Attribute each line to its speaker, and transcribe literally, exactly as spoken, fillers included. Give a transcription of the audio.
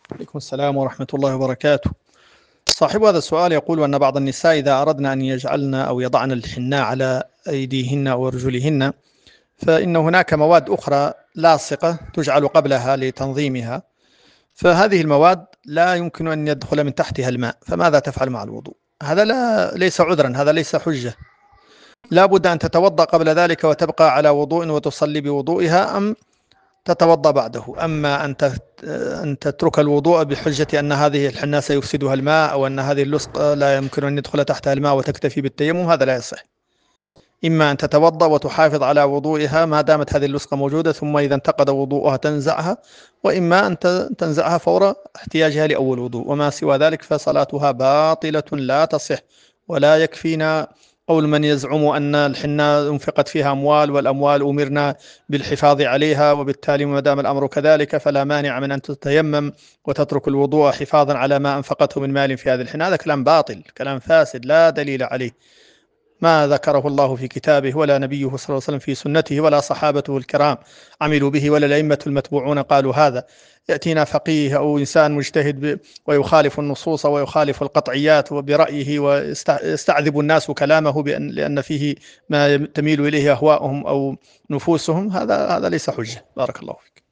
Speaker 1: عليكم السلام ورحمة الله وبركاته. صاحب هذا السؤال يقول أن بعض النساء إذا أردنا أن يجعلن أو يضعن الحناء على أيديهن وأرجلهن فإن هناك مواد أخرى لاصقة تجعل قبلها لتنظيمها، فهذه المواد لا يمكن أن يدخل من تحتها الماء، فماذا تفعل مع الوضوء؟ هذا لا ليس عذرا، هذا ليس حجة. لا بد أن تتوضأ قبل ذلك وتبقى على وضوء وتصلي بوضوئها، أم تتوضأ بعده. أما أن أن تترك الوضوء بحجة أن هذه الحناء سيفسدها الماء أو أن هذه اللصقة لا يمكن أن يدخل تحتها الماء وتكتفي بالتيمم، هذا لا يصح. إما أن تتوضأ وتحافظ على وضوئها ما دامت هذه اللصقة موجودة، ثم إذا انتقد وضوءها تنزعها، وإما أن تنزعها فور احتياجها لأول وضوء، وما سوى ذلك فصلاتها باطلة لا تصح. ولا يكفينا قول من يزعم أن الحناء انفقت فيها أموال، والأموال أمرنا بالحفاظ عليها، وبالتالي ما دام الأمر كذلك فلا مانع من أن تتيمم وتترك الوضوء حفاظا على ما أنفقته من مال في هذه الحناء. هذا كلام باطل، كلام فاسد لا دليل عليه، ما ذكره الله في كتابه ولا نبيه صلى الله عليه وسلم في سنته ولا صحابته الكرام عملوا به ولا الأئمة المتبوعون قالوا هذا. يأتينا فقيه أو إنسان مجتهد ويخالف النصوص ويخالف القطعيات وبرأيه، ويستعذب الناس كلامه بأن لأن فيه ما تميل إليه أهواؤهم أو نفوسهم، هذا هذا ليس حجة. بارك الله فيك.